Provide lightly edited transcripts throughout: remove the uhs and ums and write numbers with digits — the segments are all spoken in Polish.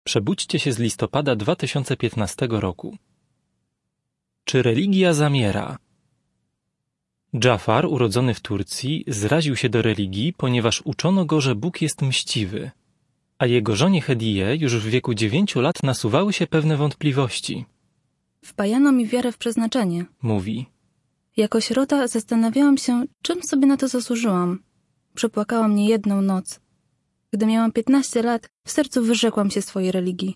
Przebudźcie się z listopada 2015 roku. Czy religia zamiera? Dżafar, urodzony w Turcji, zraził się do religii, ponieważ uczono go, że Bóg jest mściwy, a jego żonie Hediye już w wieku 9 lat nasuwały się pewne wątpliwości. Wpajano mi wiarę w przeznaczenie. Mówi. Jako sierota zastanawiałam się, czym sobie na to zasłużyłam. Przepłakała mnie jedną noc. Gdy miałam 15 lat, w sercu wyrzekłam się swojej religii.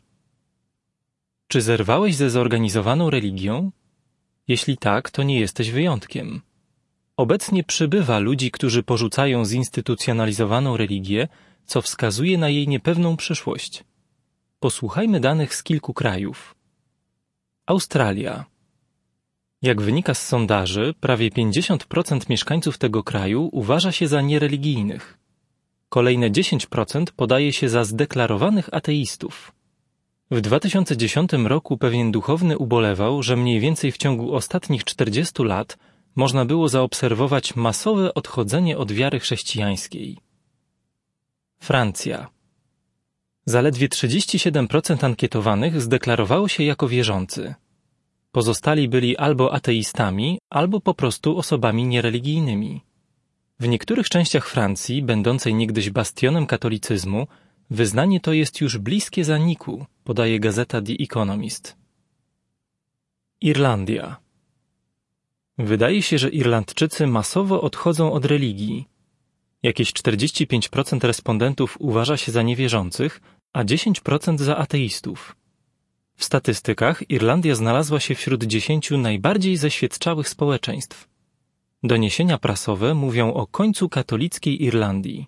Czy zerwałeś ze zorganizowaną religią? Jeśli tak, to nie jesteś wyjątkiem. Obecnie przybywa ludzi, którzy porzucają zinstytucjonalizowaną religię, co wskazuje na jej niepewną przyszłość. Posłuchajmy danych z kilku krajów. Australia. Jak wynika z sondaży, prawie 50% mieszkańców tego kraju uważa się za niereligijnych. Kolejne 10% podaje się za zdeklarowanych ateistów. W 2010 roku pewien duchowny ubolewał, że mniej więcej w ciągu ostatnich 40 lat można było zaobserwować masowe odchodzenie od wiary chrześcijańskiej. Francja. Zaledwie 37% ankietowanych zdeklarowało się jako wierzący. Pozostali byli albo ateistami, albo po prostu osobami niereligijnymi. W niektórych częściach Francji, będącej niegdyś bastionem katolicyzmu, wyznanie to jest już bliskie zaniku, podaje gazeta The Economist. Irlandia. Wydaje się, że Irlandczycy masowo odchodzą od religii. Jakieś 45% respondentów uważa się za niewierzących, a 10% za ateistów. W statystykach Irlandia znalazła się wśród 10 najbardziej zeświadczałych społeczeństw. Doniesienia prasowe mówią o końcu katolickiej Irlandii.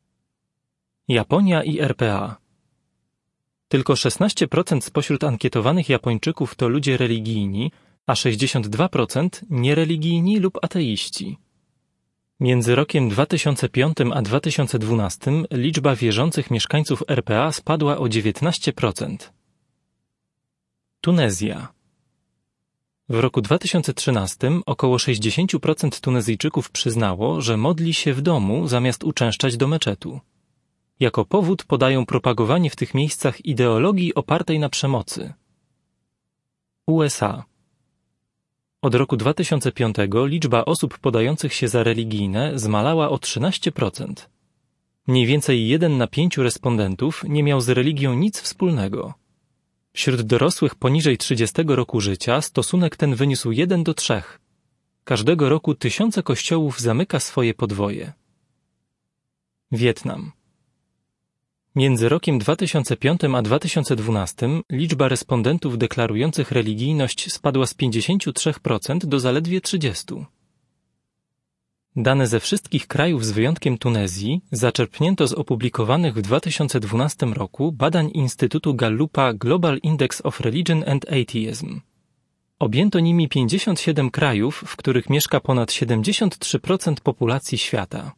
Japonia i RPA. Tylko 16% spośród ankietowanych Japończyków to ludzie religijni, a 62% niereligijni lub ateiści. Między rokiem 2005 a 2012 liczba wierzących mieszkańców RPA spadła o 19%. Tunezja. W roku 2013 około 60% Tunezyjczyków przyznało, że modli się w domu zamiast uczęszczać do meczetu. Jako powód podają propagowanie w tych miejscach ideologii opartej na przemocy. USA. Od roku 2005 liczba osób podających się za religijne zmalała o 13%. Mniej więcej 1 na 5 respondentów nie miał z religią nic wspólnego. Wśród dorosłych poniżej 30 roku życia stosunek ten wyniósł 1 do 3. Każdego roku tysiące kościołów zamyka swoje podwoje. Wietnam. Między rokiem 2005 a 2012 liczba respondentów deklarujących religijność spadła z 53% do zaledwie 30%. Dane ze wszystkich krajów z wyjątkiem Tunezji zaczerpnięto z opublikowanych w 2012 roku badań Instytutu Gallupa Global Index of Religion and Atheism. Objęto nimi 57 krajów, w których mieszka ponad 73% populacji świata.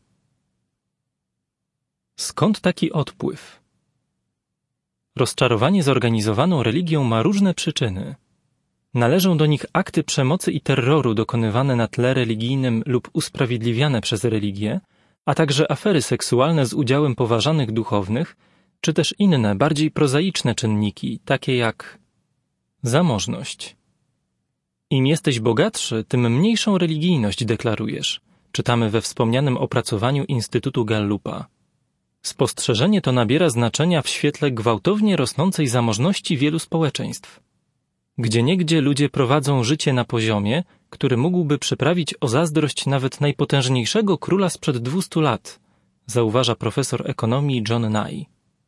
Skąd taki odpływ? Rozczarowanie zorganizowaną religią ma różne przyczyny. Należą do nich akty przemocy i terroru dokonywane na tle religijnym lub usprawiedliwiane przez religię, a także afery seksualne z udziałem poważanych duchownych, czy też inne, bardziej prozaiczne czynniki, takie jak zamożność. Im jesteś bogatszy, tym mniejszą religijność deklarujesz, czytamy we wspomnianym opracowaniu Instytutu Gallupa. Spostrzeżenie to nabiera znaczenia w świetle gwałtownie rosnącej zamożności wielu społeczeństw. Gdzieniegdzie ludzie prowadzą życie na poziomie, który mógłby przyprawić o zazdrość nawet najpotężniejszego króla sprzed 200 lat, zauważa profesor ekonomii John Nye.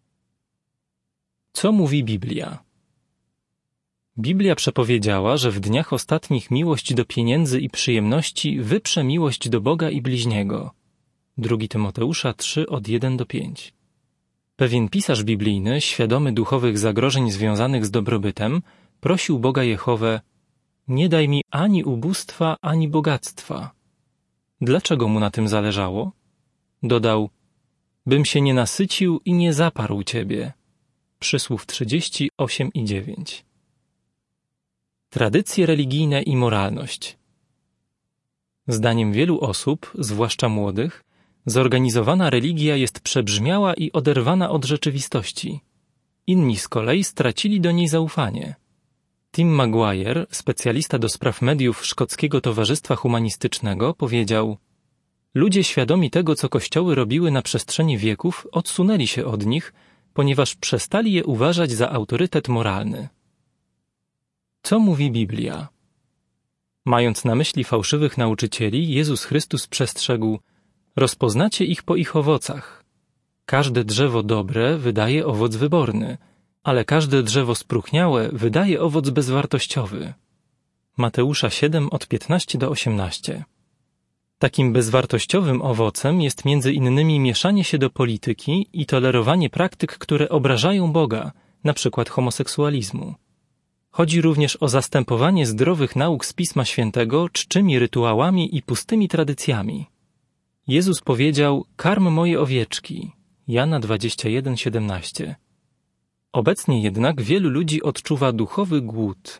Co mówi Biblia? Biblia przepowiedziała, że w dniach ostatnich miłość do pieniędzy i przyjemności wyprze miłość do Boga i bliźniego. 2 Tymoteusza 3 od 1 do 5. Pewien pisarz biblijny, świadomy duchowych zagrożeń związanych z dobrobytem, prosił Boga Jehowę: nie daj mi ani ubóstwa, ani bogactwa. Dlaczego mu na tym zależało? Dodał: bym się nie nasycił i nie zaparł Ciebie. Przysłów 38 i 9. Tradycje religijne i moralność. Zdaniem wielu osób, zwłaszcza młodych, zorganizowana religia jest przebrzmiała i oderwana od rzeczywistości. inni z kolei stracili do niej zaufanie. Tim Maguire, specjalista do spraw mediów Szkockiego Towarzystwa Humanistycznego, powiedział: ludzie świadomi tego, co kościoły robiły na przestrzeni wieków, odsunęli się od nich, ponieważ przestali je uważać za autorytet moralny. Co mówi Biblia? Mając na myśli fałszywych nauczycieli, Jezus Chrystus przestrzegł: rozpoznacie ich po ich owocach. Każde drzewo dobre wydaje owoc wyborny, ale każde drzewo spróchniałe wydaje owoc bezwartościowy. Mateusza 7 od 15 do 18. Takim bezwartościowym owocem jest między innymi mieszanie się do polityki i tolerowanie praktyk, które obrażają Boga, na przykład homoseksualizmu. Chodzi również o zastępowanie zdrowych nauk z Pisma Świętego czczymi rytuałami i pustymi tradycjami. Jezus powiedział: karm moje owieczki. Jana 21:17. Obecnie jednak wielu ludzi odczuwa duchowy głód.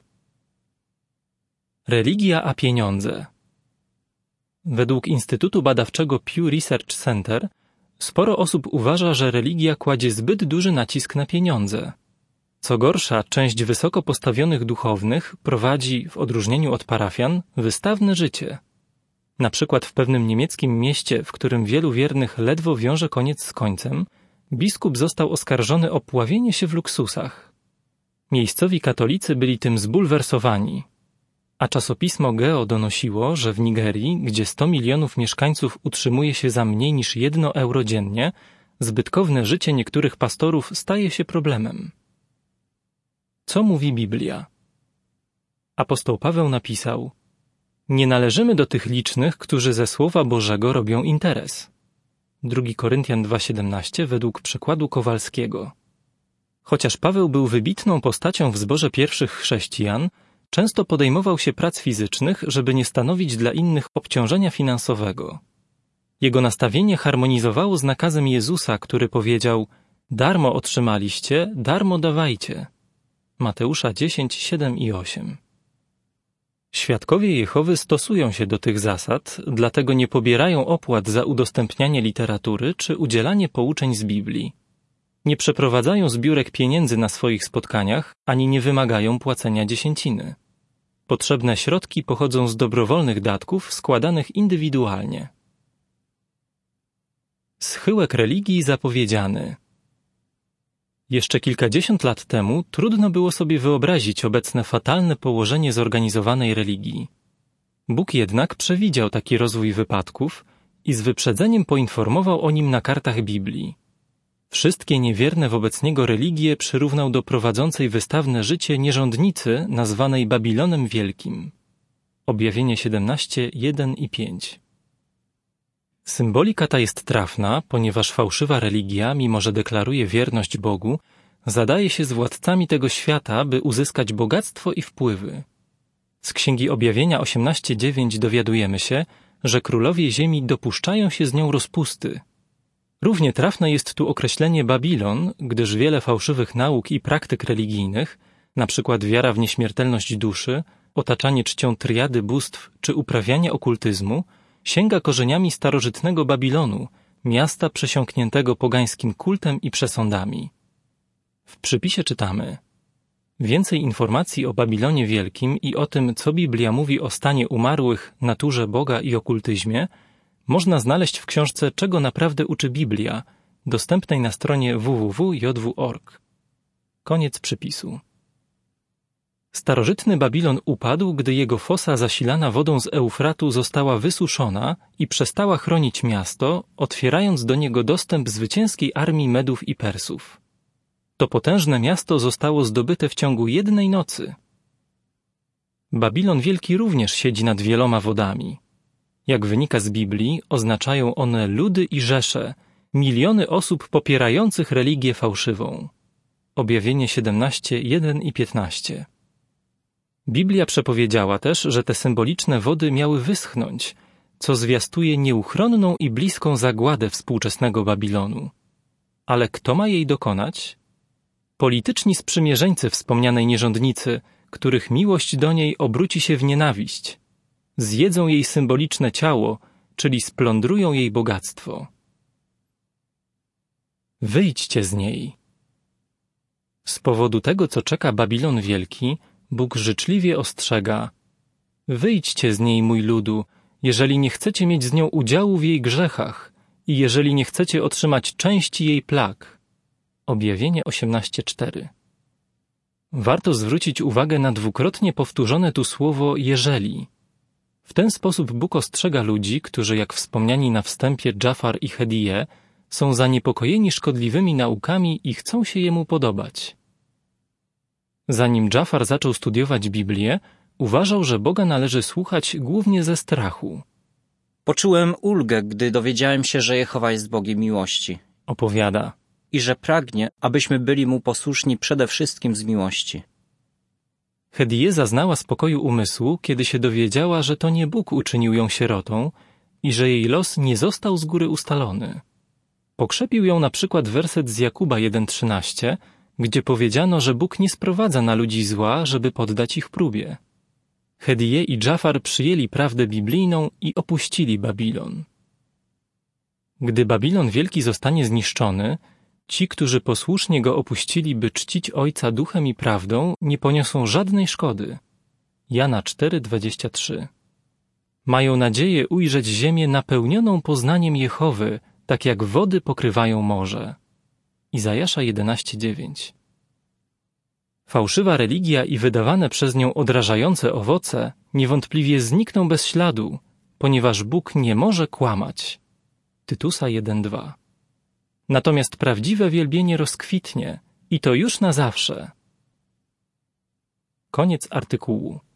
Religia a pieniądze. Według Instytutu Badawczego Pew Research Center sporo osób uważa, że religia kładzie zbyt duży nacisk na pieniądze. Co gorsza, część wysoko postawionych duchownych prowadzi, w odróżnieniu od parafian, wystawne życie. Na przykład w pewnym niemieckim mieście, w którym wielu wiernych ledwo wiąże koniec z końcem, biskup został oskarżony o pławienie się w luksusach. Miejscowi katolicy byli tym zbulwersowani. A czasopismo Geo donosiło, że w Nigerii, gdzie 100 milionów mieszkańców utrzymuje się za mniej niż 1 euro dziennie, zbytkowne życie niektórych pastorów staje się problemem. Co mówi Biblia? Apostoł Paweł napisał: nie należymy do tych licznych, którzy ze Słowa Bożego robią interes. 2 Koryntian 2,17 według przekładu Kowalskiego. Chociaż Paweł był wybitną postacią w zborze pierwszych chrześcijan, często podejmował się prac fizycznych, żeby nie stanowić dla innych obciążenia finansowego. Jego nastawienie harmonizowało z nakazem Jezusa, który powiedział: darmo otrzymaliście, darmo dawajcie. Mateusza 10, 7 i 8. Świadkowie Jehowy stosują się do tych zasad, dlatego nie pobierają opłat za udostępnianie literatury czy udzielanie pouczeń z Biblii. Nie przeprowadzają zbiórek pieniędzy na swoich spotkaniach, ani nie wymagają płacenia dziesięciny. Potrzebne środki pochodzą z dobrowolnych datków składanych indywidualnie. Schyłek religii zapowiedziany. Jeszcze kilkadziesiąt lat temu trudno było sobie wyobrazić obecne fatalne położenie zorganizowanej religii. Bóg jednak przewidział taki rozwój wypadków i z wyprzedzeniem poinformował o nim na kartach Biblii. Wszystkie niewierne wobec niego religie przyrównał do prowadzącej wystawne życie nierządnicy nazwanej Babilonem Wielkim. Objawienie 17, 1 i 5. Symbolika ta jest trafna, ponieważ fałszywa religia, mimo że deklaruje wierność Bogu, zadaje się z władcami tego świata, by uzyskać bogactwo i wpływy. Z Księgi Objawienia 18:9 dowiadujemy się, że królowie ziemi dopuszczają się z nią rozpusty. Równie trafne jest tu określenie Babilon, gdyż wiele fałszywych nauk i praktyk religijnych, na przykład wiara w nieśmiertelność duszy, otaczanie czcią triady bóstw czy uprawianie okultyzmu, sięga korzeniami starożytnego Babilonu, miasta przesiąkniętego pogańskim kultem i przesądami. W przypisie czytamy: więcej informacji o Babilonie Wielkim i o tym, co Biblia mówi o stanie umarłych, naturze Boga i okultyzmie, można znaleźć w książce Czego naprawdę uczy Biblia, dostępnej na stronie www.jw.org. Koniec przypisu. Starożytny Babilon upadł, gdy jego fosa zasilana wodą z Eufratu została wysuszona i przestała chronić miasto, otwierając do niego dostęp zwycięskiej armii Medów i Persów. To potężne miasto zostało zdobyte w ciągu jednej nocy. Babilon Wielki również siedzi nad wieloma wodami. Jak wynika z Biblii, oznaczają one ludy i rzesze, miliony osób popierających religię fałszywą. Objawienie 17, 1 i 15. Biblia przepowiedziała też, że te symboliczne wody miały wyschnąć, co zwiastuje nieuchronną i bliską zagładę współczesnego Babilonu. Ale kto ma jej dokonać? Polityczni sprzymierzeńcy wspomnianej nierządnicy, których miłość do niej obróci się w nienawiść. Zjedzą jej symboliczne ciało, czyli splądrują jej bogactwo. Wyjdźcie z niej. Z powodu tego, co czeka Babilon Wielki, Bóg życzliwie ostrzega: wyjdźcie z niej, mój ludu, jeżeli nie chcecie mieć z nią udziału w jej grzechach i jeżeli nie chcecie otrzymać części jej plag. Objawienie 18:4. Warto zwrócić uwagę na dwukrotnie powtórzone tu słowo jeżeli. W ten sposób Bóg ostrzega ludzi, którzy, jak wspomniani na wstępie Dżafar i Hedije, są zaniepokojeni szkodliwymi naukami i chcą się jemu podobać. Zanim Dżafar zaczął studiować Biblię, uważał, że Boga należy słuchać głównie ze strachu. Poczułem ulgę, gdy dowiedziałem się, że Jehowa jest Bogiem miłości. Opowiada. I że pragnie, abyśmy byli Mu posłuszni przede wszystkim z miłości. Hedije zaznała spokoju umysłu, kiedy się dowiedziała, że to nie Bóg uczynił ją sierotą i że jej los nie został z góry ustalony. Pokrzepił ją na przykład werset z Jakuba 1:13, gdzie powiedziano, że Bóg nie sprowadza na ludzi zła, żeby poddać ich próbie. Hedije i Dżafar przyjęli prawdę biblijną i opuścili Babilon. Gdy Babilon Wielki zostanie zniszczony, ci, którzy posłusznie go opuścili, by czcić Ojca duchem i prawdą, nie poniosą żadnej szkody. Jana 4:23. Mają nadzieję ujrzeć ziemię napełnioną poznaniem Jehowy, tak jak wody pokrywają morze. Izajasza 11:9. Fałszywa religia i wydawane przez nią odrażające owoce niewątpliwie znikną bez śladu, ponieważ Bóg nie może kłamać. Tytusa 1:2. Natomiast prawdziwe wielbienie rozkwitnie i to już na zawsze. Koniec artykułu.